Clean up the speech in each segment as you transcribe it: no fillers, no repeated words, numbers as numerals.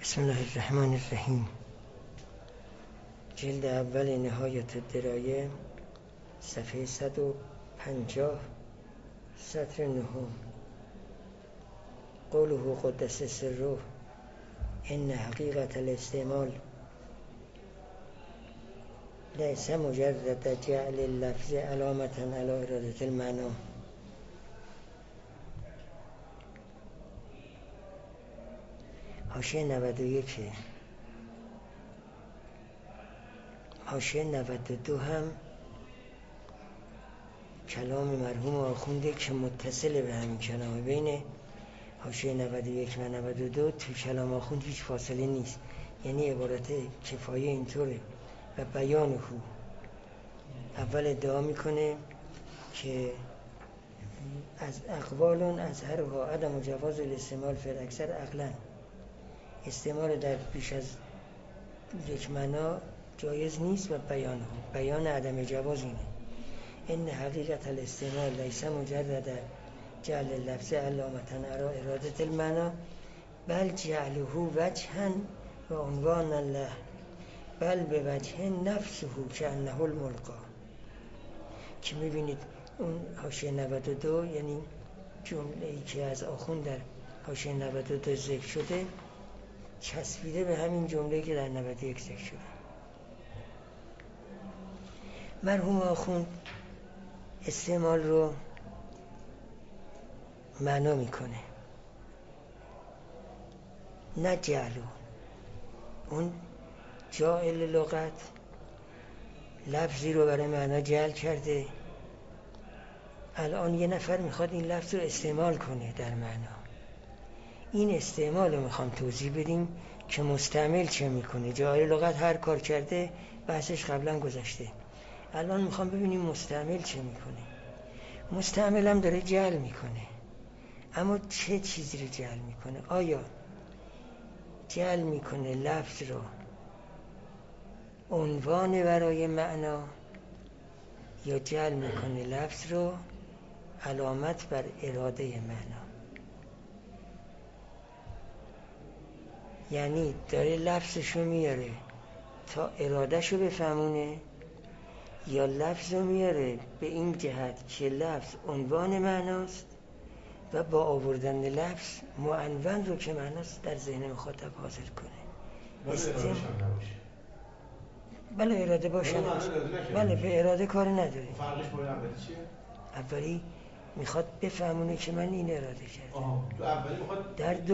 بسم الله الرحمن الرحیم. جلد اول نهایت الدرایه، صفحه 150، سطر 9. قوله قدس سره ان حقیقت الاستعمال لیس مجرد جعل اللفظ علامة علی اراده المعنی. حاشیه 91. حاشیه 92 هم کلام مرحوم آخونده که متصل به همین کلامه. بین حاشیه 91 و 92 تو کلام آخوند هیچ فاصله نیست، یعنی عبارت کفایه اینطوره و بیان او. اول ادعا میکنه که از اقوال از هر ها عدم جواز الاستعمال فی الاکثر عقلا، استعمال در بیش از یک معنا جایز نیست و بیان عدم جواز اینه. ان حقیقت الاستعمال لیس مجرد جعل اللفظ علامة علی اراده المعنی بل جعله وجها و عنوان الله بل به وجه نفسه کأنه الملقا. که میبینید اون حاشیه 92 یعنی جمله‌ای که از آخوند در حاشیه 92 ذکر شده چسبیده به همین جمله‌ای که در 91 ذکر شده. مرحوم آخوند استعمال رو معنا میکنه، نه جعلو. اون جاعل لغت لفظی رو برای معنا جعل کرده، الان یه نفر میخواد این لفظ رو استعمال کنه در معنا. این استعمال رو میخوام توضیح بدیم که مستعمل چه میکنه. جاعل لغت هر کار کرده بحثش قبلا گذشته. الان میخوام ببینیم مستعمل چه میکنه. مستعمل هم داره جعل میکنه، اما چه چیزی رو جعل میکنه؟ آیا جعل میکنه لفظ رو عنوان برای معنا، یا جعل میکنه لفظ رو علامت بر اراده معنا؟ یعنی داره لفظشو میاره تا ارادهشو بفهمونه، یا لفظ رو میاره به این جهت که لفظ عنوان معناست و با آوردن لفظ معنون رو که معناست در ذهن مخاطب حاضر کنه. بله اراده باشه، بله به اراده کار نداره. فرقش با اولی چیه؟ اولی میخواد بفهمونه که من این اراده کردم. تو اولی میخواد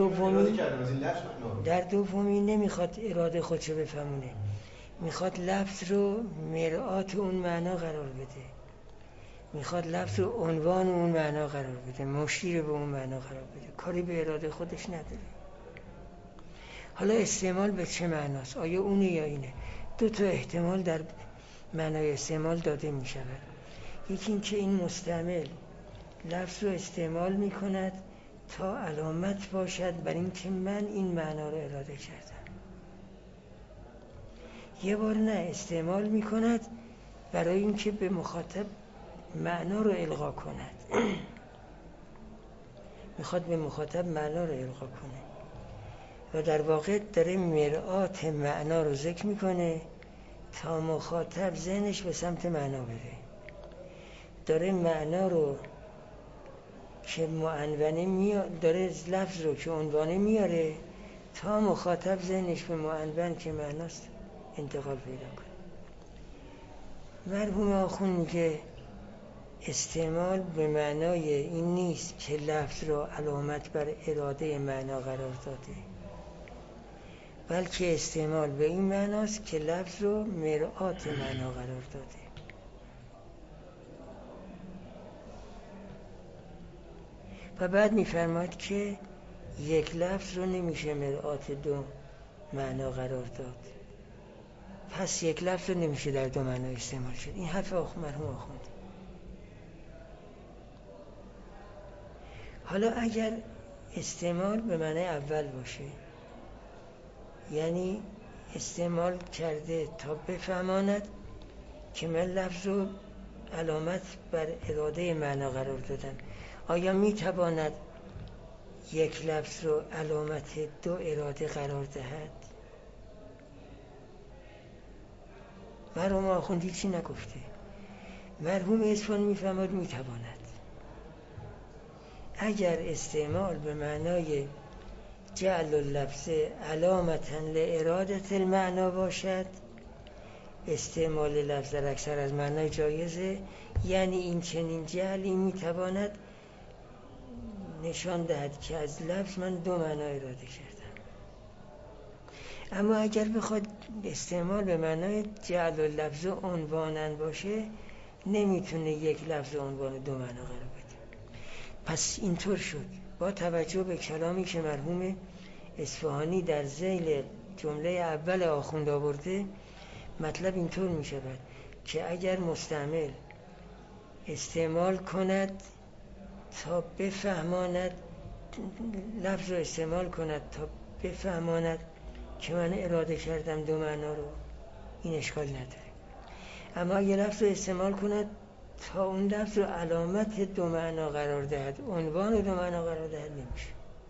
در دومی نمیخواد اراده خودشو بفهمونه، میخواد لفظ رو مرآت اون معنا قرار بده، میخواد لفظ رو عنوان اون معنا قرار بده، مشیر به اون معنا قرار بده، کاری به اراده خودش نداره. حالا استعمال به چه معناست؟ آیا اونه یا اینه؟ دو تا احتمال در معنای استعمال داده می شود. یکی این که این مستعمل لفظ رو استعمال می کند تا علامت باشد بر این که من این معنا رو اراده کردم. یه بار نه، استعمال می کند برای این که به مخاطب معنا رو القا کند. میخواد به مخاطب معنا رو القا کنه و در واقع داره مرآت معنا رو ذکر میکنه تا مخاطب ذهنش به سمت معنا بره. داره معنا رو که معنونه داره لفظ رو که عنوانه میاره تا مخاطب ذهنش به معنون که معناست انتقال پیدا کنه. مرحوم آخوند میگه استعمال به معنای این نیست که لفظ رو علامت بر اراده معنا قرار داده، بلکه استعمال به این معناست که لفظ رو مرآت معنا قرار داده. و بعد میفرماید که یک لفظ رو نمیشه مرآت دو معنا قرار داد، پس یک لفظ رو نمیشه در دو معنا استعمال شد. این حرف مرحوم آخوند. حالا اگر استعمال به معنی اول باشه، یعنی استعمال کرده تا بفهماند که من لفظ رو علامت بر اراده معنا قرار دادم، آیا میتواند یک لفظ رو علامت دو اراده قرار دهد؟ مرحوم آخوندی چی نگفته؟ مرحوم اصفهانی میفهمد میتواند اگر استعمال به معنای جعل اللفظ علامتا لارادة المعنا باشد، استعمال لفظ در اکثر از معنای جایزه، یعنی این چنین جعلی میتواند نشان دهد که از لفظ من دو معنا اراده کردم. اما اگر بخواد استعمال به معنای جعل اللفظ عنوانا باشه، نمیتونه یک لفظ عنوان دو معنا قرار بده. پس اینطور شد با توجه به کلامی که مرحوم اصفهانی در ذیل جمله اول آخوند آورده، مطلب اینطور می شود که اگر مستعمل استعمال کند تا بفهماند، لفظ رو استعمال کند تا بفهماند که من اراده کردم دو معنا رو، این اشکال نداره. اما اگر لفظ رو استعمال کند تا اون لفظ رو علامت دو معنا قرار دهد، عنوان دو معنا قرار دهد، نمیشه.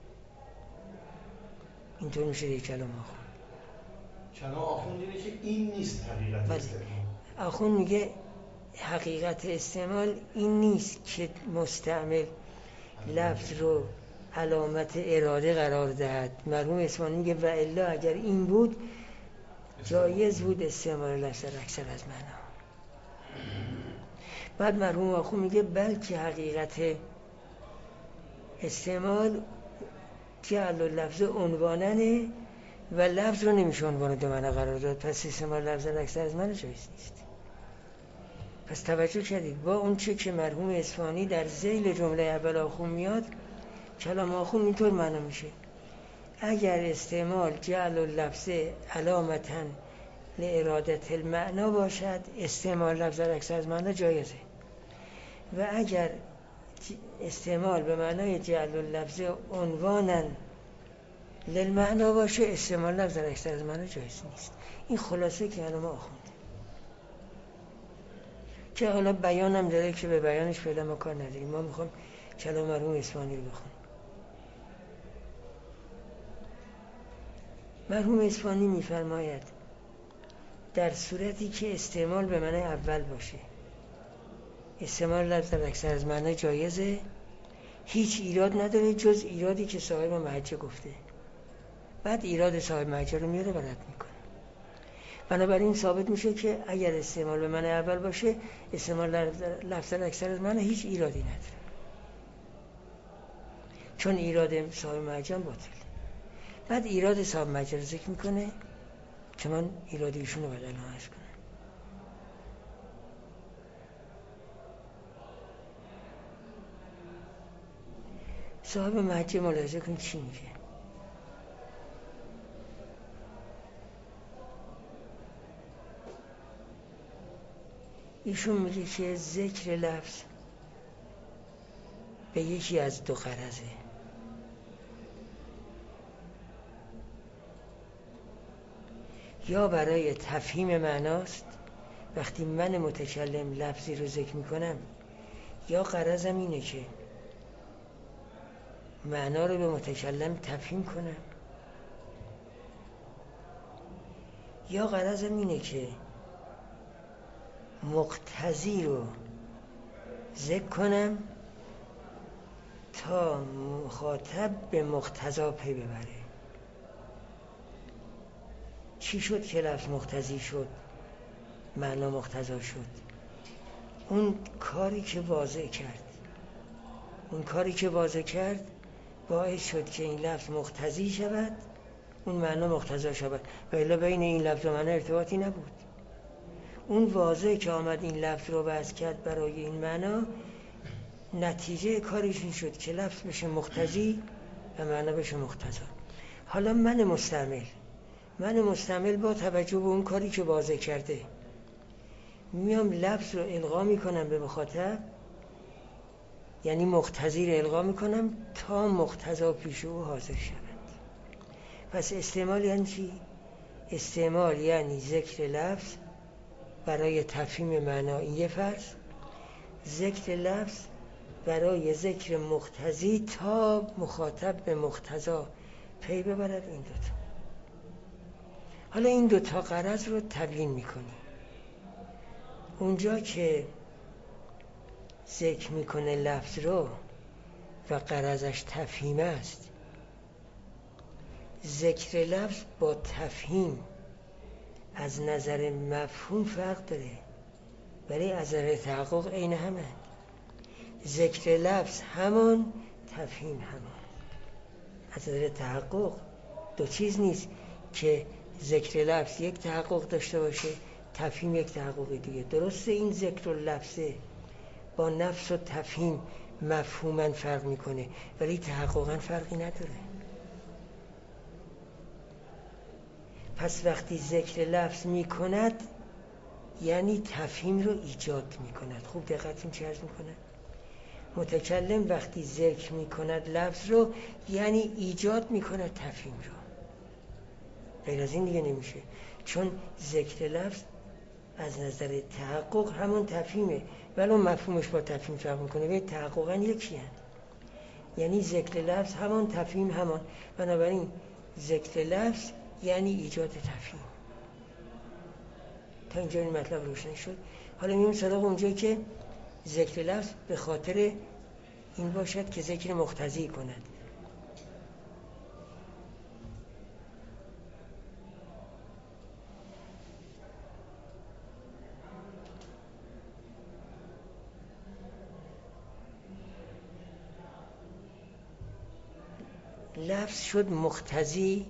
اینطور میشه یک کلام آخوند. کلام آخوند اینه که این نیست حقیقت استعمال. آخوند میگه حقیقت استعمال این نیست که مستعمل لفظ رو علامت اراده قرار دهد. مرحوم اصفهانی میگه و الا اگر این بود جایز بود استعمال لفظ در اکثر از معنا. بعد مرحوم آخوند میگه بلکه حقیقت استعمال جعل اللفظ عنواننه و لفظ رو نمیشه عنوان دو معنا قرار داد، پس استعمال لفظ در اکثر از معنا جایز نیست. پس توجه کردید با اون چه که مرحوم اصفهانی در ذیل جمله اول آخوند میاد، کلام آخوند اینطور معنا میشه اگر استعمال جعل اللفظ علامتا لارادة المعنا باشد، استعمال لفظ در اکثر از معنا جایزه، و اگر استعمال به معنای جعل اللفظ عنوانا للمعنا باشه، استعمال لفظ در اکثر از معنا جایز نیست. این خلاصه کلام آخوند که حالا بیانم داره که به بیانش فعلا ما کار نداریم. ما میخوام کلام مرحوم اصفهانی رو بخونیم. مرحوم اصفهانی میفرماید در صورتی که استعمال به معنای اول باشه، استعمال لفظ در اکثر از معنای جایزه، هیچ ایراد نداره جز ایرادی که صاحب محجه گفته. بعد ایراد صاحب محجه رو میاره و رد میکنه. بنابراین ثابت میشه که اگر استعمال به معنای اول باشه، استعمال لفظ در اکثر از معنای هیچ ایرادی نداره، چون ایراد صاحب محجه باطل. بعد ایراد صاحب محجه رو ذکر میکنه که من ایراد ایشون رو بدل عرض کنم. صاحب محجه ملاحظه کن چی میگه. ایشون میگه که ذکر لفظ به یکی از دو غرضه. یا برای تفهیم معناست، وقتی من متکلم لفظی رو ذکر میکنم، یا غرضم اینه که معنا رو به متکلم تفهیم کنم، یا غرضم اینه که مقتضی رو ذکر کنم تا مخاطب به مقتضا پی ببره. چی شد که لفظ مقتضی شد، معنا مقتضا شد؟ اون کاری که واضح کرد باعث شد که این لفظ مقتضی شود، اون معنا مقتضا شود، و الا بین این لفظ و معنا ارتباطی نبود. اون واضح که آمد این لفظ رو وضع کرد برای این معنا، نتیجه کارش این شد که لفظ بشه مقتضی و معنا بشه مقتضا. حالا من مستعمل با توجه به اون کاری که واضح کرده میام لفظ رو القا میکنم به مخاطب، یعنی مقتضی رو القا میکنم تا مقتضا پیش او حاضر شود. پس استعمال یعنی چی؟ استعمال یعنی ذکر لفظ برای تفهیم معنا، این یه فرض. ذکر لفظ برای ذکر مقتضی تا مخاطب به مقتضا پی ببرد. این دوتا، حالا این دوتا غرض رو تبیین میکنیم. اونجا که ذکر میکنه لفظ رو و غرضش تفهیم است، ذکر لفظ با تفهیم از نظر مفهوم فرق داره، ولی از نظر تحقق عین همه. ذکر لفظ همان، تفهیم همان. از نظر تحقق دو چیز نیست که ذکر لفظ یک تحقق داشته باشه، تفهیم یک تحقق دیگه. درسته این ذکر لفظه با نفس و تفهیم مفهوما فرق میکنه، ولی تحققا فرقی نداره. پس وقتی ذکر لفظ میکند یعنی تفهیم رو ایجاد میکند. خوب دقت چه عرض میکنه؟ متکلم وقتی ذکر میکند لفظ رو یعنی ایجاد میکند تفهیم رو. غیر از این دیگه نمیشه، چون ذکر لفظ از نظر تحقق همون تفهیمه، ولی مفهومش با تفهیم فرق میکنه، ولی تحققا یکی هست. یعنی ذکر لفظ همان، تفهیم همان. بنابراین ذکر لفظ یعنی ایجاد تفهیم. تا اینجا این مطلب روشن شد. حالا میریم سراغ اونجایی که ذکر لفظ به خاطر این باشد که ذکر مقتضی کند. لفظ شد مقتضی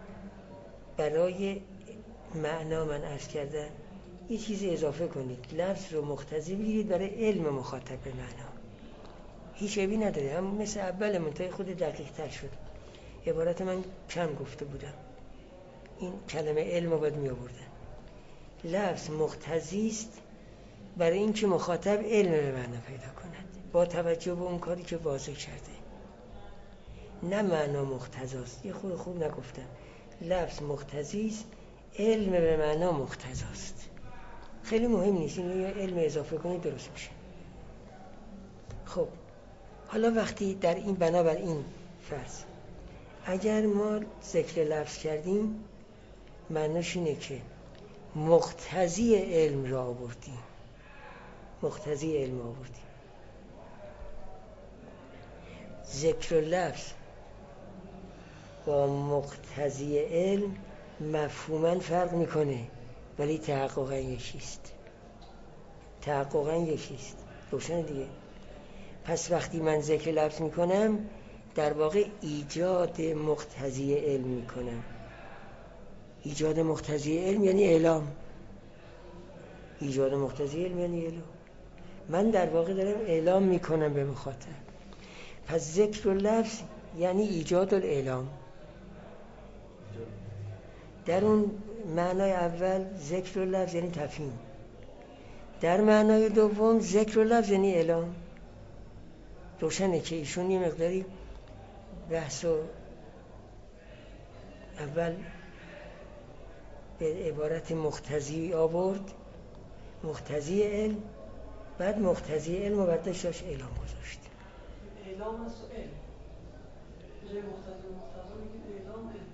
برای معنا. من عرض کردم یه چیز اضافه کنید، لفظ رو مقتضی بگیرید برای علم مخاطب به معنا. هیچ عیبی نداره، هم مثل اول منتهی خود دقیق تر شد. عبارت من کم گفته بودم، این کلمه علم رو باید می آوردن. لفظ مقتضی است برای اینکه مخاطب علم به معنا پیدا کند با توجه به اون کاری که واضح کرده، نه معنا مقتضاست. یه خود خوب نگفتم. لفظ مقتضی است، علم به معنا مقتضاست. خیلی مهم نیست، این یه علم اضافه کنید درست میشه. خب حالا وقتی در این بنابر این فرض اگر ما ذکر لفظ کردیم، معناش اینه که مقتضی علم را آوردیم. مقتضی علم آوردیم. ذکر لفظ با مقتضی علم مفهوما فرق میکنه، ولی تحققا یکیست. تحققا یکیست. روشن دیگه. پس وقتی من ذکر لفظ میکنم در واقع ایجاد مقتضی علم میکنم. ایجاد مقتضی علم یعنی اعلام. ایجاد مقتضی علم یعنی اعلام. من در واقع دارم اعلام میکنم به مخاطب. پس ذکر لفظ یعنی ایجاد الاعلام. در اون معنای اول ذکر لفظ یعنی تفهیم، در معنای دوم ذکر لفظ یعنی اعلام. روشنه که ایشون یه مقداری بحثو اول به عبارت مقتضی آورد، مقتضی علم، بعد مقتضی علم و بعدش داشت اعلام گذاشت. اعلام است و علم. جای مقتضی میگید اعلام علم.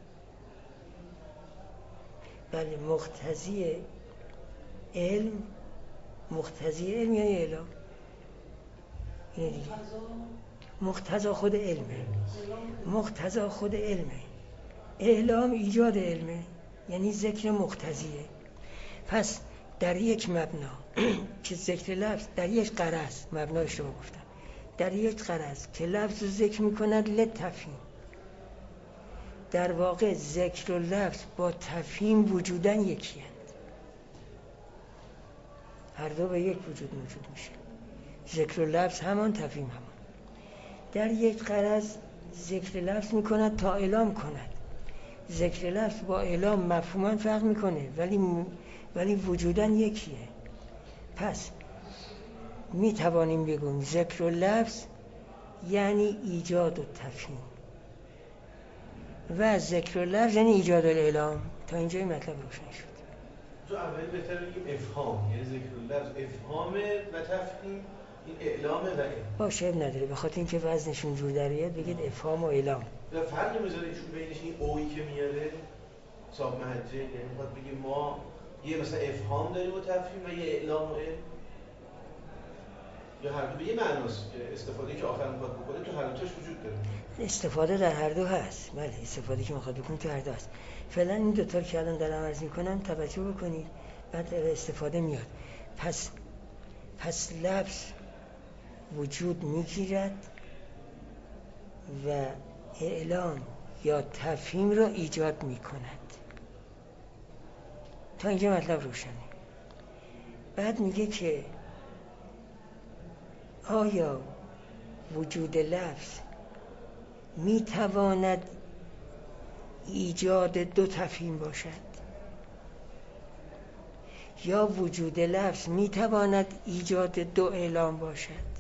بله، مقتضی علم، مقتضی علم یعنی اعلام. اینه دیگه. مقتضا خود علمه. مقتضا خود علمه. اعلام ایجاد علمه، یعنی ذکر مقتضیه. پس در یک مبنا که ذکر لفظ، در یک غرض، مبناش رو گفتم، در یک غرض که لفظ رو ذکر میکند لتفهیم، در واقع ذکر و لفظ با تفهیم وجودن یکی هست. هر دو به یک وجود موجود میشه. ذکر و لفظ همان، تفهیم همان. در یک غرض ذکر لفظ میکند تا اعلام کند. ذکر لفظ با اعلام مفهوما فرق میکنه، ولی وجودن یکیه. پس میتوانیم بگویم ذکر و لفظ یعنی ایجاد و تفهیم و ذکر و لفظ یعنی ایجاد الاعلام. تا اینجا این مطلب روشن شد. تو اولی بهتر بگیم افهام، یعنی ذکر و لفظ افهامه و تفهیم این اعلامه و باشه نداره، به خاطر اینکه وزنشون جور در بیاد بگید افهام و اعلام. و فرقی میذاره ایشون بینش این اویی که میاره صاحب محجه، یعنی میخواد بگیم ما یه مثلا افهام داریم و تفهیم و یه اعلام و علم، یا هر دو به یه معناست که استفاده که آخر میخواد بکنه تو هر دوتاش وجود داره. استفاده در هر دو هست، بله استفاده که میخواد بکنید تو هر دو هست. فعلا این دوتا که الان دارم عرض میکنم توجه بکنید، بعد استفاده میاد. پس لفظ وجود میگیرد و اعلام یا تفهیم را ایجاد میکند. تا اینجا مطلب روشنه. بعد میگه که آیا وجود لفظ میتواند ایجاد دو تفهیم باشد، یا وجود لفظ میتواند ایجاد دو اعلام باشد؟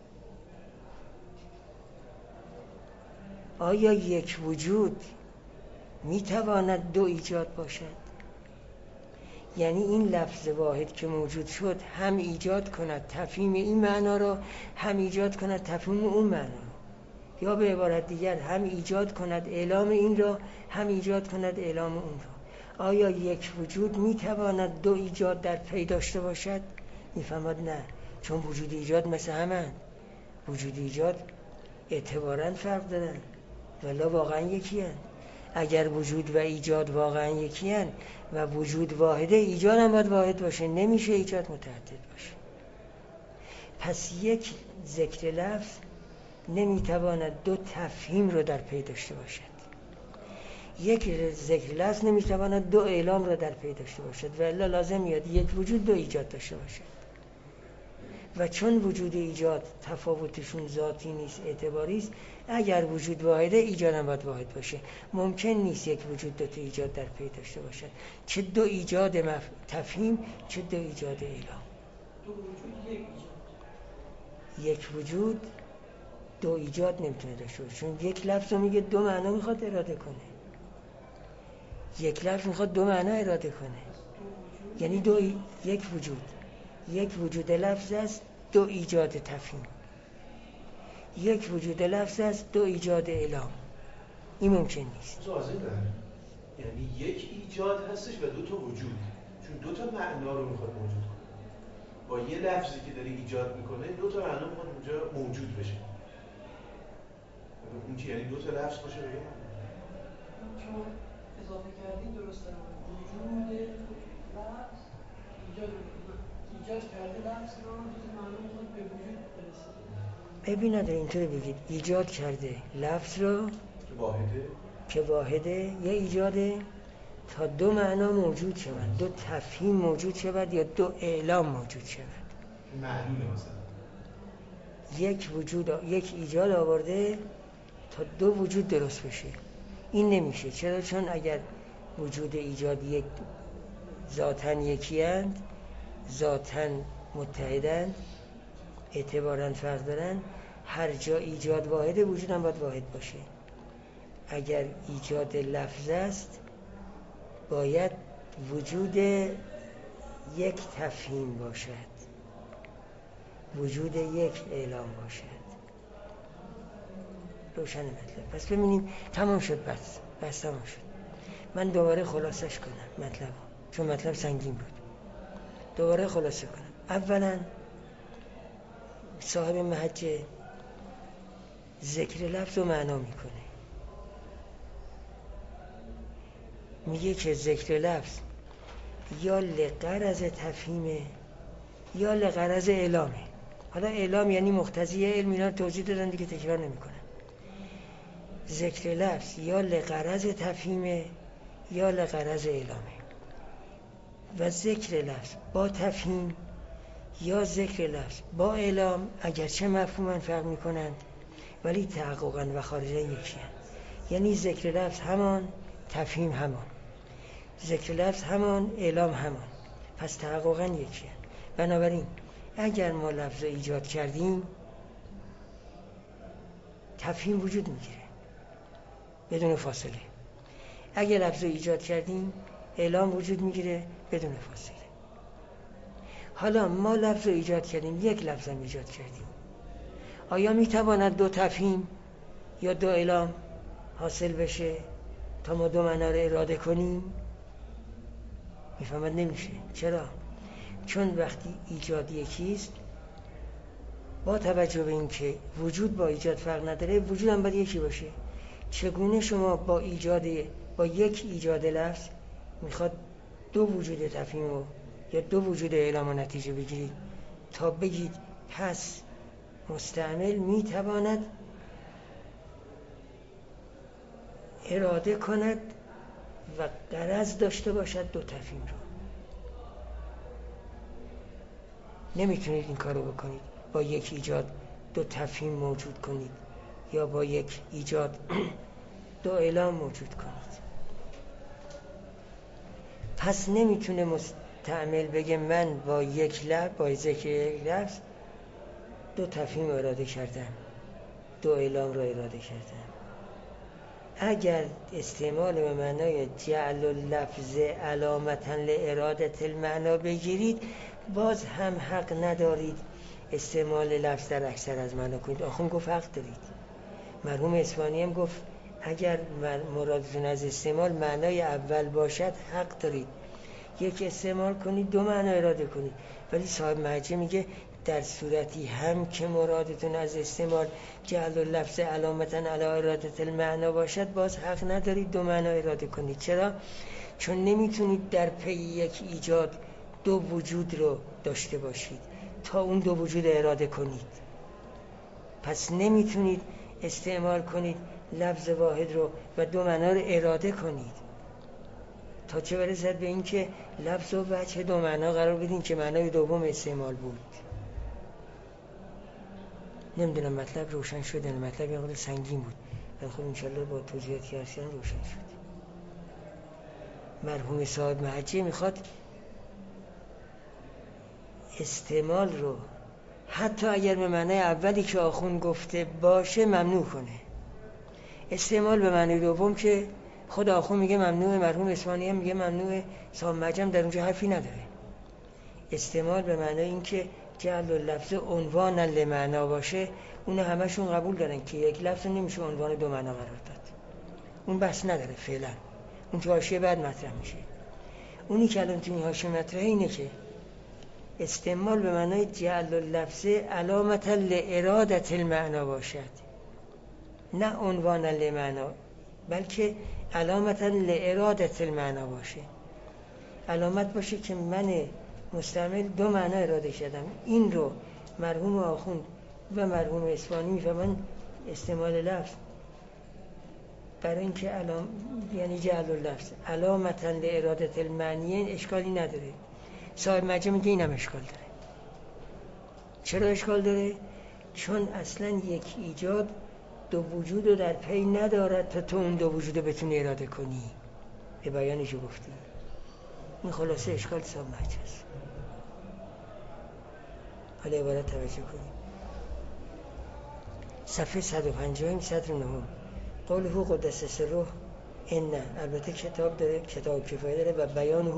آیا یک وجود میتواند دو ایجاد باشد؟ یعنی این لفظ واحد که موجود شد هم ایجاد کند تفهیم این معنا را، هم ایجاد کند تفهیم اون معنا را، یا به عبارت دیگر هم ایجاد کند اعلام این را، هم ایجاد کند اعلام اون را. آیا یک وجود میتواند دو ایجاد در پی داشته باشد؟ میفهمد نه، چون وجود ایجاد مثل همند. وجود ایجاد اعتباراً فرق دارن ولی واقعا یکی هن. اگر وجود و ایجاد واقعا یکی هن و وجود واحده، ایجاد هم باید واحد باشه، نمیشه ایجاد متعدد باشه. پس یک ذکر لفظ نمیتواند دو تفهیم رو در پی داشته باشد، یک ذکر لفظ نمیتواند دو اعلام رو در پی داشته باشد و الا لازم میاد یک وجود دو ایجاد داشته باشد. و چون وجود ایجاد تفاوتشون ذاتی نیست، اعتباری است، اگر وجود واحده ایجاد هم باید واحد باشه. ممکن نیست یک وجود دو تا ایجاد در پی داشته باشد، چه دو ایجاد تفهیم چه دو ایجاد اعلام. دو وجود یک ایجاد. یک وجود دو ایجاد نمیتونه داشته باشه، چون یک لفظ رو میگه دو معنا میخواد اراده کنه. یک لفظ میخواد دو معنا اراده کنه، یعنی یک وجود لفظ است دو ایجاد تفهیم، یک وجود لفظ است دو ایجاد اعلام. این ممکن نیست. یعنی یک ایجاد هستش و دو تا وجود، چون دو تا معنا رو میخواد موجود کنه. با یه لفظی که داره ایجاد میکنه دو تا معنا میخواد اونجا موجود بشه. اون که یعنی دو تا لفظ باشه بگه شما اضافه کردین درست دارم. وجود لفظ ایجاد کرده لفظ رو چیز معنا میخواد به وجود برسه. ببین نداره اینطوری بگید ایجاد کرده لفظ رو که واحده یا ایجاده تا دو معنا موجود شود، دو تفهیم موجود شود یا دو اعلام موجود شود. معلومه مثلا یک ایجاد آورده تا دو وجود درست بشه. این نمیشه. چرا؟ چون اگر وجود ایجاد یک ذاتاً یکی اند، ذاتاً متحدند، اعتباراً فرق دارن، هر جا ایجاد واحده وجود هم باید واحد باشه. اگر ایجاد لفظ است باید وجود یک تفهیم باشد، وجود یک اعلام باشد. روشن مطلب. پس ببینیم تمام شد. بس تمام شد. من دوباره خلاصش کنم مطلب، چون مطلب سنگین بود. دوباره خلاصه کنم. اولا صاحب محجه ذکر لفظ رو معنا میکنه، میگه که ذکر لفظ یا لغرض تفهیمه یا لغرض اعلامه. حالا اعلام یعنی مقتضی علم، اینا توضیح دادن دیگه تکرار نمیکنم. ذکر لفظ یا لغرض تفهیمه یا لغرض اعلامه. و ذکر لفظ با تفهیم یا ذکر لفظ با اعلام اگرچه مفهوماً فرق میکنند ولی تحققاً و خارجاً یکی هستند. یعنی ذکر لفظ همان، تفهیم همان، ذکر لفظ همان، اعلام همان، پس تحققاً یکی هستند. بنابراین اگر ما لفظ ایجاد کردیم تفهیم وجود میگیره بدون فاصله. اگر لفظ ایجاد کردیم اعلام وجود میگیره بدون فاصله. حالا ما لفظ رو ایجاد کردیم، یک لفظ هم ایجاد کردیم، آیا میتواند دو تفهیم یا دو اعلام حاصل بشه تا ما دو معنا رو اراده کنیم؟ میفهمد نمیشه. چرا؟ چون وقتی ایجاد یکیست، با توجه به اینکه وجود با ایجاد فرق نداره، وجود هم باید یکی باشه. چگونه شما با یک ایجاد لفظ میخواد دو وجود تفهیم یا دو وجود اعلام و نتیجه بگیرید تا بگید پس مستعمل میتواند اراده کند و غرض داشته باشد دو تفهیم رو؟ نمیتونید این کارو بکنید. با یک ایجاد دو تفهیم موجود کنید یا با یک ایجاد دو اعلام موجود کنید. پس نمیتونه مستعمل بگه من با ذکر یک لفظ دو تفهیم اراده کردم، دو اعلام را اراده کردم. اگر استعمال به معنای جعل اللفظ علامتا لارادة المعنا بگیرید، باز هم حق ندارید استعمال لفظ در اکثر از معنا کنید. آخوند گفت حق دارید. مرحوم اصفهانی هم گفت اگر مرادتون از استعمال معنای اول باشد حق دارید یک استعمال کنید، دو معنا اراده کنید. ولی صاحب مرجع میگه در صورتی هم که مرادتون از استعمال جعل اللفظ علامتا علی ارادة المعنا باشد، باز حق ندارید دو معنا اراده کنید. چرا؟ چون نمیتونید در پی یک ایجاد دو وجود رو داشته باشید تا اون دو وجود اراده کنید. پس نمیتونید استعمال کنید لفظ واحد رو و دو معنا رو اراده کنید تا چه برسد به این که لفظ و وجه دو معنا قرار بدین که معنای دوم استعمال بود. نمیدونم مطلب روشن شده؟ مطلب یه قدر سنگین بود، ولی خب انشالله با توضیحاتی هستن روشن شد. مرحوم صاحب محجی میخواد استعمال رو حتی اگر به معنای اولی که آخوند گفته باشه ممنوع کنه. استعمال به معنای دوم که خود آخوند میگه ممنوعه، مرحوم اصفهانی هم میگه ممنوعه، صاحب محجی هم در اونجا حرفی نداره. استعمال به معنای این که جعل اللفظ عنوانا لمعنا باشه، اون همشون قبول دارن که یک لفظ نمیشه عنوان دو معنا قرار داد. اون بحث نداره فعلا، اون تو حاشیه بعد مطرح میشه. اونی که الان تو این حاشیه مطرحه اینه که استعمال به معنای جعل اللفظ علامتا لارادة المعنا باشد، نه عنوانا لمعنا، بلکه علامتا لارادة المعنا باشه. علامت باشه که من مستعمل دو معنا اراده کردم. این رو مرحوم آخوند و مرحوم اصفهانی میفهمن استعمال لفظ برای اینکه یعنی جعل اللفظ علامتا لارادة المعنی اشکالی نداره. صاحب مجمع میگه اینم اشکال داره. چرا اشکال داره؟ چون اصلا یک ایجاد دو وجود رو در پی ندارد تا تو اون دو وجود رو بتونی اراده کنی. به بیانشو گفتی. این خلاصه اشکال صاحب مجمع است. حالا عبارت توجه کنیم. صفحه 150 سطر 9 قوله قدس سره ان، البته کتاب داره، کتاب کفایه داره و بیانه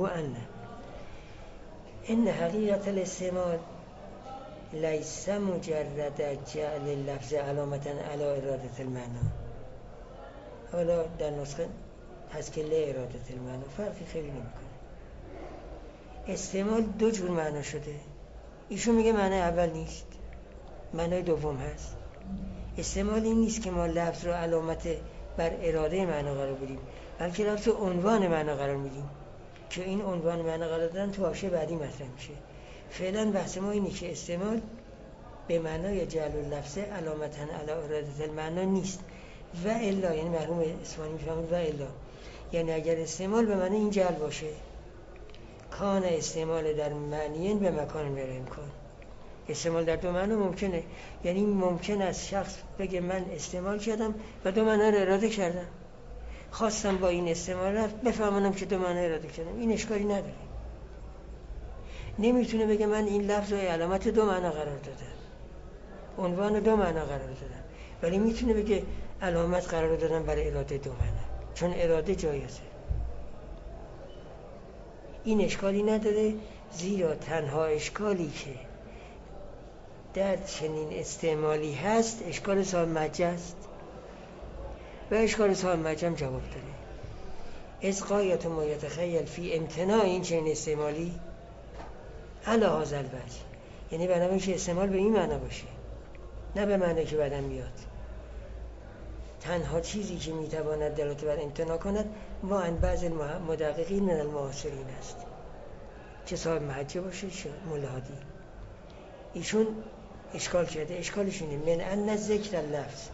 ان حقیقت الاستعمال لیس مجرد جعل اللفظ علامتا علی ارادة المعنا. حالا در نسخه هست که لا ارادة المعنا، فرقی خیلی نمیکنه. استعمال دو جور معنا شده. ایشون میگه معنی اول نیست، معنی دوم هست. استعمال این نیست که ما لفظ رو علامت بر اراده معنا قرار بدیم، بلکه لفظ رو عنوان معنا قرار میدیم که این عنوان معنا قرار دادن تو حاشیه بعدی مطرح میشه. فعلا بحث ما اینه که استعمال به معنای جعل اللفظ علامتا علی ارادة المعنا نیست. و الا، یعنی مرحوم اصفهانی میفهمید و الا، یعنی اگر استعمال به معنی این جعل باشه، کان استعمال در معنیین به مکان غیر امکان. استعمال در دو معنا ممکنه، یعنی ممکن است شخص بگه من استعمال کردم و دو معنا رو اراده کردم، خواستم با این استعمال بفهمونم که دو معنا اراده کردم، این اشکالی نداره. نمیتونه بگه من این لفظ رو علامت دو معنا قرار دادم، عنوان دو معنا قرار دادم، ولی میتونه بگه علامت قرار دادم برای اراده دو معنا، چون اراده جایزه. این اشکالی نداره زیرا تنها اشکالی که در چنین استعمالی هست اشکال صاحب مجه است و اشکال صاحب مجه هم جواب داره. از غایت ما یتخیل فی امتناع این چنین استعمالی علی هذا الوجه، یعنی بنابراین میشه استعمال به این معنا باشه، نه به معنی که بعدم بیاد. تنها چیزی که میتواند دلالت بر امتناع کند ما ان بعض المدققین من المعاصرین است، چه صاحب محجه باشه چه ملحدی. ایشون اشکال کرده، اشکالش اینه من ان ذکر اللفظ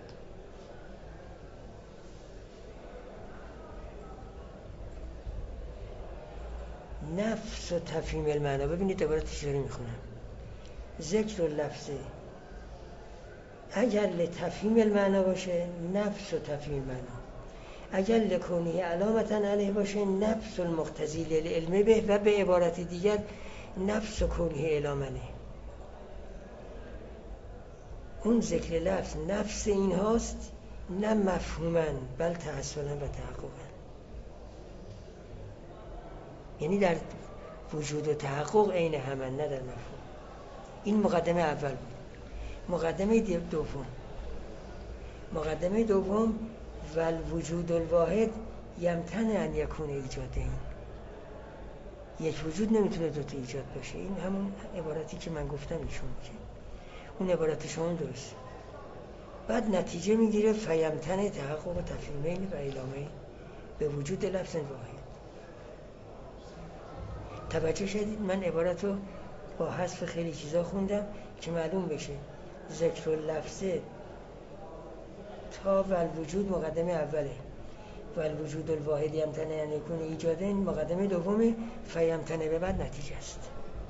نفس و تفهیم المعنا. ببینید عبارتش رو میخونم. ذکر اللفظ اگر لتفهیم المعنا باشه نفس و تفهیم المعنا، اگر لکونه علامتا علیه باشه نفس المقتضی للعلم به، و به عبارت دیگر نفس و کونه علامنه. اون ذکر لفظ نفس این هاست، نه مفهوما بل تحصلا و تحققا، یعنی در وجود و تحقق عین همن، نه در مفهوم. این مقدمه اول بود. مقدمه دوم والوجود الواحد یمتنع ان یکون ایجادین، یک وجود نمیتونه دوتا ایجاد باشه. این همون عبارتی که من گفتم ایشون میگه، اون عبارت شما درست. بعد نتیجه میگیره فیمتنع تحقق و تفهیمین و علامه به وجود لفظ واحد. توجه شدید؟ من عبارت رو با حذف خیلی چیزا خوندم که معلوم بشه ذکر اللفظ تا والوجود مقدمه اوله، والوجود الواحد یمتنع ان یکون ایجادین مقدمه دومه، فیمتنع به بعد نتیجه است.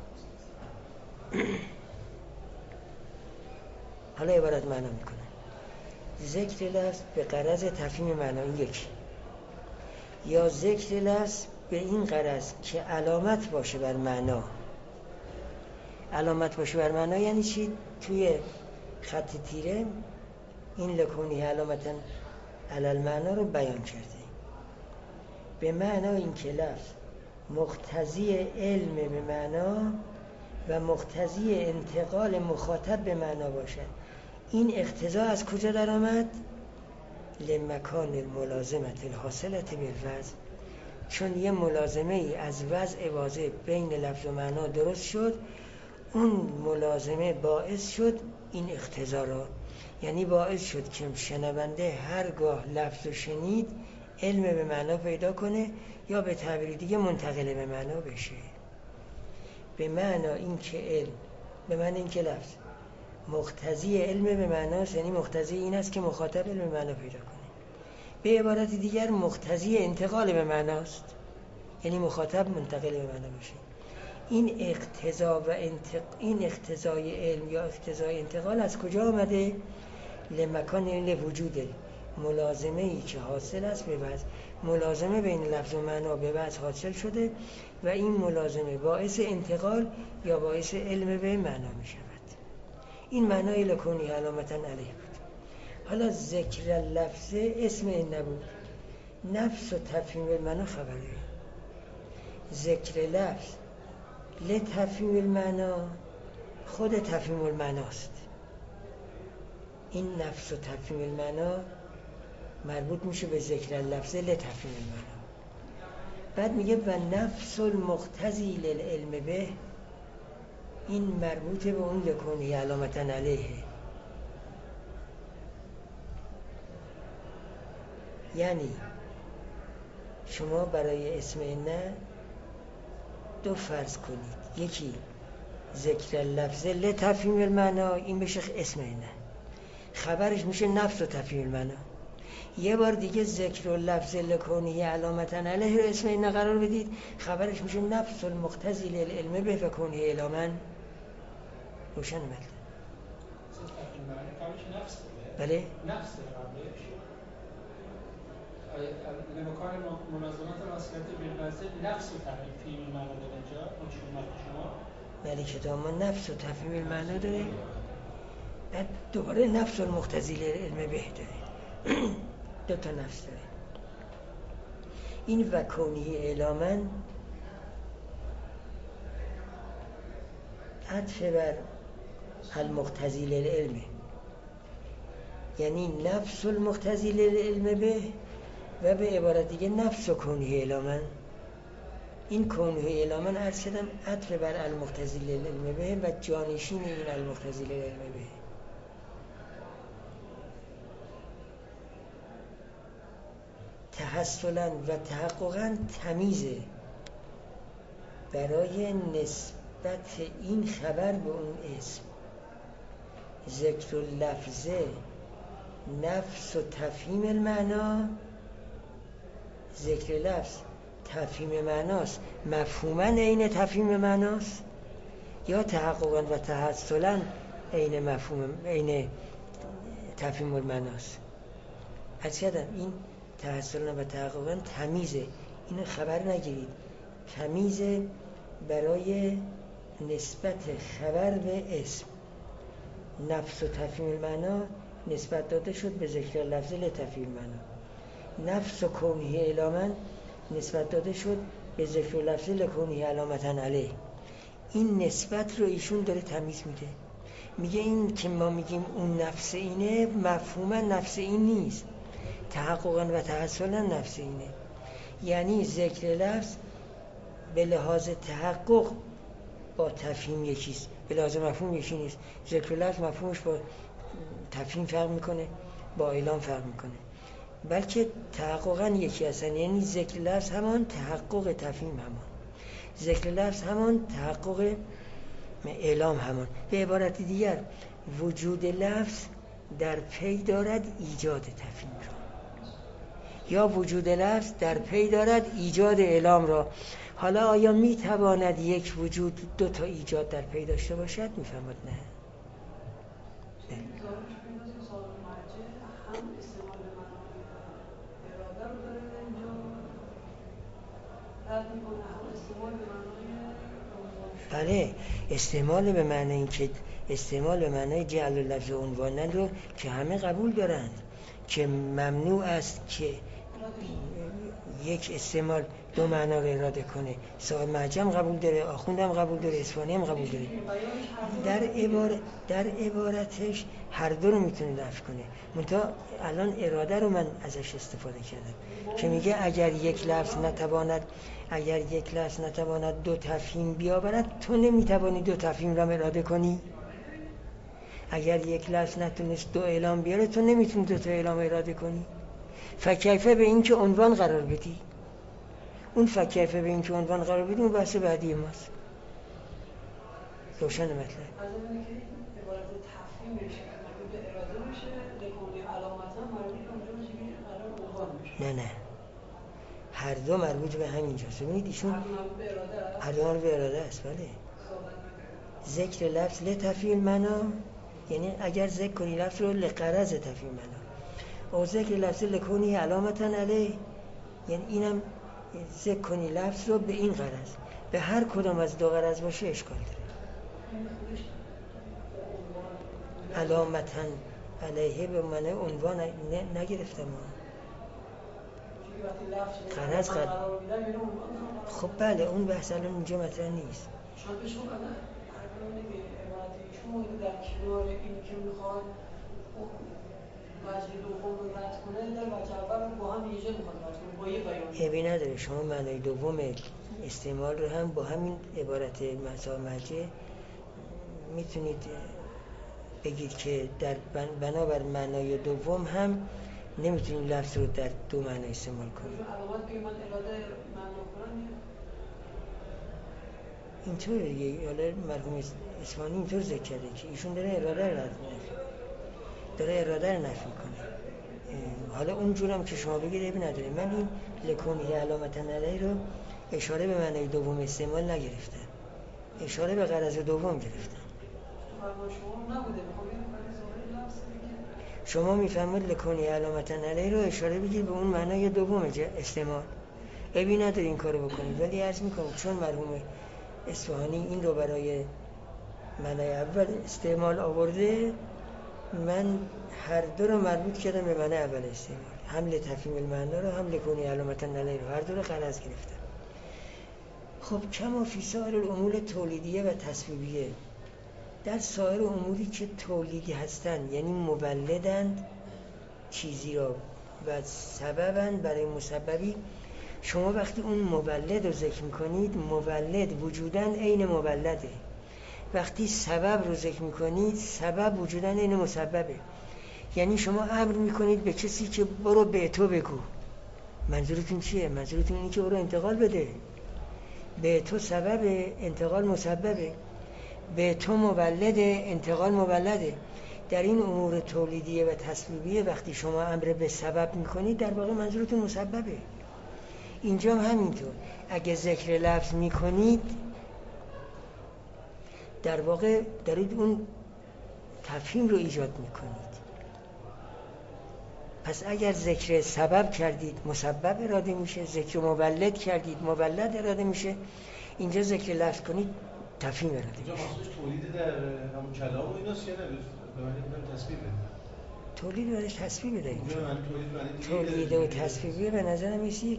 حالا عبارت معنا میکنه ذکر لفظ به غرض تفهیم معنا، این یکی، یا ذکر لفظ به این غرض که علامت باشه بر معنا. علامت باشه بر معنا یعنی چی؟ توی خط تیره این لکونی علامتن علل معنا رو بیان کرده، به معنا این که لفظ مقتضی علم به معنا و مقتضی انتقال مخاطب به معنا باشد. این اقتضا از کجا در آمد؟ لمکان الملازمت الحاصلت بالوضع، چون یه ملازمه ای از وضع واضح بین لفظ و معنا درست شد، اون ملازمه باعث شد این اقتضا را، یعنی باعث شد که شنونده هرگاه لفظ رو شنید علم به معنا پیدا کنه، یا به تعبیر دیگه منتقل به معنا بشه. به معنا این که علم، به معنی این که لفظ مقتضی علم به معناست، یعنی مقتضی این است که مخاطب علم به معنا پیدا کنه. به عبارت دیگر مقتضی انتقال به معناست، یعنی مخاطب منتقل به معنا بشه. این اقتضا و این اقتضای علم یا اقتضای انتقال از کجا آمده؟ لمکان لوجود ملازمه ای که حاصل است به وضع، ملازمه بین لفظ و معنا به وضع حاصل شده و این ملازمه باعث انتقال یا باعث علم به معنا می شود. این معنای لکونی علامتا علیه بود. حالا ذکر لفظ اسم این نبود، نفس و تفهیم المعنا خبره. ذکر لفظ لتفهیم المعنا خود تفهیم المعناست. این نفس و تفهیم المعنا مربوط میشه به ذکر لفظ لتفهیم المعنا. بعد میگه و نفس المقتضی للعلم به، این مربوطه به اون یکونی علامتا علیه. یعنی شما برای اسم نه دو فرض کنید، یکی ذکر لفظ لتفهیم المعنا، این بشه اسم نه، خبرش میشه نفس و تفهیم المعنا. یه بار دیگه ذکر لفظ لکونی علامتا علیه رو اسم نه قرار بدید، خبرش میشه نفس المقتضی للعلم به و کونه علامن. روشن ملده؟ بله؟ نفس قبلش لمکان مناظمت الحاصلت بالوضع نفس و تفهیم المعنا داره اینجا مجموعه شما. بله کتاب ما نفس و تفهیم المعنا داره، بعد دوباره نفس المقتضی للعلم به داره. دو تا نفس داره. این و کونه علامن عطف بر المقتضی للعلم، یعنی نفس المقتضی للعلم به، و به عبارت دیگه نفس کونه اعلاما. این کونه اعلاما عرض کردم عطف بر المقتضی للعلم به و جانشین این المقتضی للعلم به. تحصلا و تحققا تمیزه برای نسبت این خبر به اون اسم. ذکر لفظه نفس و تفهیم المعنا، ذکر لفظ تفهیم معناست، مفهوما عین تفهیم معناست، یا تحققا و تحصلا عین مفهوم عین تفهیم المعناست. از کردم این تحصلا و تحققا تمیزه، اینو خبر نگیرید، تمیزه برای نسبت خبر به اسم. نفس و تفهیم المعنا نسبت داده شد به ذکر لفظ لتفهیم المعنا. نفس و کونه اعلاما نسبت داده شد به ذکر لفظ لکونه علامتن علیه. این نسبت رو ایشون داره تمیز میده، میگه این که ما میگیم اون نفس اینه، مفهوما نفس این نیست، تحققا و تحصلا نفس اینه. یعنی ذکر لفظ به لحاظ تحقق با تفهیم یکیست، به لحاظ مفهوم یکی نیست. ذکر لفظ مفهومش با تفهیم فرق میکنه، با اعلام فرق میکنه، بلکه تحققا یکی هستن. یعنی ذکر لفظ همان، تحقق تفهیم همان، ذکر لفظ همان، تحقق اعلام همان. به عبارت دیگر وجود لفظ در پی دارد ایجاد تفهیم را، یا وجود لفظ در پی دارد ایجاد اعلام را. حالا آیا میتواند یک وجود دو تا ایجاد در پی داشته باشد؟ میفهمد نه. بله، استعمال به معنی این که استعمال به معنی جعل لفظ عنوانن رو که همه قبول دارند که ممنوع است که یک استعمال دو معنا رو اراده کنه. صاحب معجم قبول داره، آخوندم قبول داره، اصفهانی هم قبول داره. در عبارتش هر دو رو میتونه نفی کنه. منتها الان اراده رو من ازش استفاده کردم که میگه اگر یک لفظ نتواند دو تفهیم بیاورد، تو نمیتوانی دو تفهیم رو اراده کنی. اگر یک لفظ نتونست دو اعلام بیاره، تو نمیتونی دو تا اعلام اراده کنی. فکیفه به این که عنوان قرار بدی. اون فکیفه به این که عنوان قرار بدی اون بحث بعدی ماست. روشن مطلب. از اینه که عبارت تفهیم میشه، مربوط به اراده میشه، لکونه علامتا مربوط به اونجا میشه که قرار عنوان میشه. نه هر دو مربوط به همینجاست. ببینید ایشون هر دو مربوط به اراده است. بله. ذکر لفظ لتفهیم معنا، یعنی اگر ذکر کنی لفظ رو لغرض تفهیم معنا، او ذکر لفظ لکونی علامتن علیه، یعنی اینم ذکر کنی لفظ رو به این غرض. به هر کدام از دو غرض باشه اشکال داره. علامتن علیه به معنی عنوان نگرفتم. غرض خب بله، اون بحث الان اینجا مطرح نیست. شما در کنار این که میخواد وجه دوم رو رد کنه، در وجه اول رو با هم یه جا میخواد رد کنه با یه بیان. عیبی نداره، شما معنای دوم استعمال رو هم با همین عبارت مسامجه میتونید بگید که در بنابر معنای دوم هم نمیتونید لفظ رو در دو معنی استعمال کنید. علامت که من اراده معنا کنم اینطور دیگه. حالا مرحوم اصفهانی اینطور ذکر کرده که ایشون داره اراده رو نفی کنه. حالا اونجورم که شما بگید عیبی نداره. من این لکونه علامتن علیه رو اشاره به معنای دوم استعمال نگرفتم، اشاره به غرض دوم گرفتم. شما میفهمید لکونه علامتن علیه رو اشاره بگید به اون معنای دوم استعمال، عیبی نداره این کارو بکنید. ولی عرض میکنم چون مرحوم اصفهانی این رو برای معنای اول استعمال آورده، من هر دو رو مربوط کردم به معنای اول استعمال، هم لتفهیم المعنا رو هم لکونه علامتن علیه رو، هر دو رو غرض گرفتم. خب کما فی سایر الامور تولیدیه و تصویبیه، در سایر اموری که تولیدی هستند، یعنی مولدند چیزی را و سببند برای مسببی. شما وقتی اون مولد رو ذکر میکنید، مولد وجودن عین مولده. وقتی سبب رو ذکر میکنید، سبب وجودن عین مسببه. یعنی شما امر میکنید به کسی که برو به تو بگو. منظورتون چیه؟ منظورتون اینه که برو انتقال بده. به تو سبب، انتقال مسببه. به تو مولده، انتقال مولده. در این امور تولیدیه و تسبیبیه وقتی شما امر به سبب میکنید، در واقع منظورتون مسببه. اینجا هم همینطور. اگه ذکر لفظ میکنید، در واقع دارید اون تفهیم رو ایجاد میکنید. پس اگر ذکر سبب کردید، مسبب اراده میشه. ذکر مولد کردید، مولد اراده میشه. اینجا ذکر لفظ کنید، تفهیم اراده میشه. اینجا مقصودش تولید در همون کلام و ایناست یا نه؟ به معنی بودم تصویبه. تولید برش تصویب بده. تولید و تصویبیه به نظرم یکیه.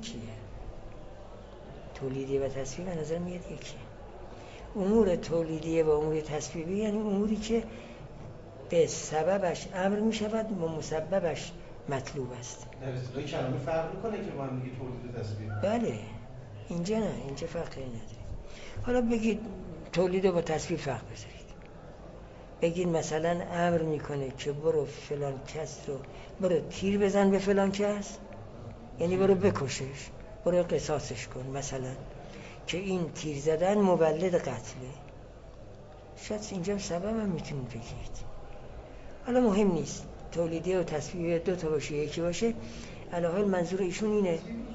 تولیدی و تصویب به نظر میاد یکیه. امور تولیدیه و امور تصویبی یعنی اموری که به سببش امر میشود و مسببش مطلوب است. در اصطلاح کلامی فرق میکنه که با هم دیگه تولید و تصویب. بله. اینجا نه، اینجا فرقی نداره. حالا بگید تولید و با تصویب فرق بذارید. بگید مثلا امر میکنه که برو فلان کس رو، برو تیر بزن به فلان کس، یعنی برو بکشش، برو قصاصش کن، مثلا که این تیر زدن مولد قتله. شاید اینجا سبب هم میتونید بگید. حالا مهم نیست تولیدی و تصویب دو تا باشه یکی باشه. علاوه منظور ایشون اینه.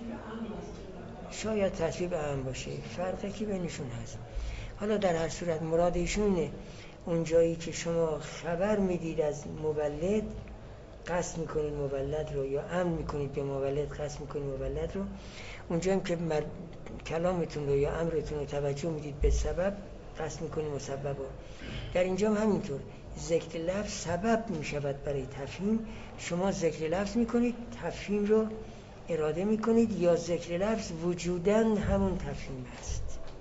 شاید تصویب اهم باشه، فرقی که بینشون هست. حالا در هر صورت مراد ایشون اینه اون جایی که شما خبر میدید از مولد، قصد میکنید مولد رو، یا امر میکنید به مولد، قصد میکنید مولد رو، اونجا هم که کلامتون رو یا امرتون رو توجه میدید به سبب، قصد میکنید مسبب رو. در اینجا هم همینطور ذکر لفظ سبب میشود برای تفهیم. شما ذکر لفظ میکنید، تفهیم رو اراده میکنید، یا ذکر لفظ وجودن همون تفهیم است.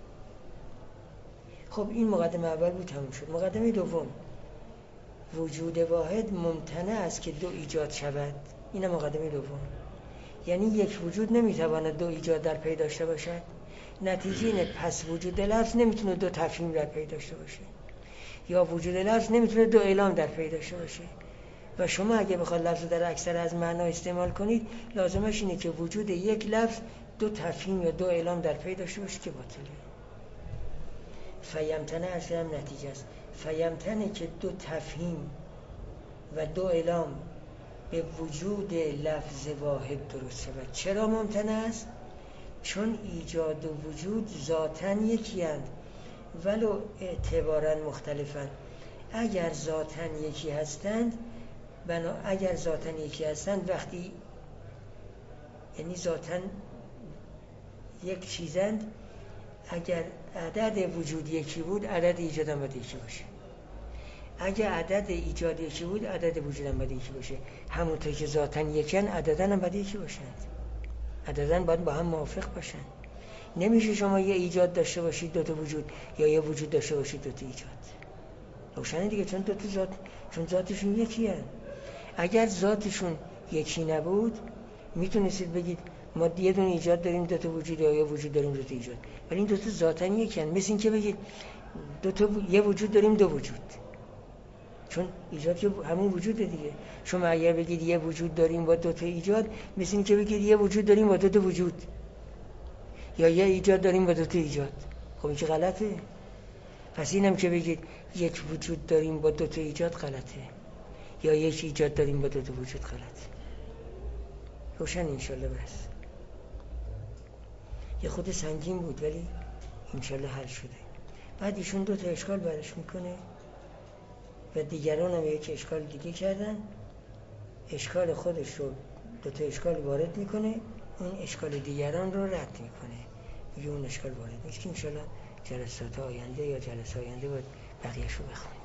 خب این مقدمه اول بود، تموم شد. مقدمه دوم، وجود واحد ممتنع است که دو ایجاد شود. این مقدمه دوم. یعنی یک وجود نمیتواند دو ایجاد در پی داشته باشد. نتیجه اینه پس وجود لفظ نمیتونه دو تفهیم در پی داشته باشه، یا وجود لفظ نمیتونه دو اعلام در پی داشته باشه. و شما اگه بخواد لفظ در اکثر از معنا استعمال کنید، لازمش اینه که وجود یک لفظ دو تفهیم یا دو اعلام در پی داشته باشه که باطله. فیمتنه اصلا هم نتیجه است. فیمتنه که دو تفهیم و دو اعلام به وجود لفظ واحد درست شود. چرا ممتنع است؟ چون ایجاد و وجود ذاتاً یکی اند ولو اعتباراً مختلفاً. اگر ذاتاً یکی هستند، وقتی یعنی ذاتاً یک چیزند، اگر عدد وجود یکی بود، عدد ایجاد هم باید یکی باشه. اگر عدد ایجاد یکی بود، عدد وجود هم باید یکی باشه. همونطور که ذاتاً یکن، عددن هم باید یکی باشند. عددن باید با هم موافق باشند. نمیشه شما یه ایجاد داشته باشید دو تا وجود، یا یه وجود داشته باشید دو تا ایجاد. روشنه دیگه، چون دو تا ذات، چون ذاتشون یکی هست. اگر ذاتشون یکی نبود، میتونستید بگید ما یه دونه ایجاد داریم دو تا وجود، یا یه وجود داریم دو تا ایجاد. ولی این دو تا ذاتاً یکی هست. مثل این که بگید یه وجود داریم دو وجود، چون ایجاد که همون وجوده دیگه. شما اگر بگید یه وجود داریم با دو تا ایجاد، مثل این که بگید یه وجود داریم با دو تا وجود، یا یه ایجاد داریم با دو تا ایجاد. خب این که غلطه. پس اینم که بگید یک وجود داریم با دو تا ایجاد، غلطه، یا یک ایجاد داریم با دو تا وجود، غلطه. روشن انشالله. بس یه خود سنگین بود ولی انشالله حل شده. بعد ایشون دو تا اشکال برش میکنه و دیگران هم یک اشکال دیگه کردن. اشکال خودش رو دو تا اشکال وارد میکنه، اون اشکال دیگران رو رد میکنه، میگه اون اشکال وارد نیست. که انشالله جلسات آینده یا جلسه آینده باید بقیه‌شو بخونیم.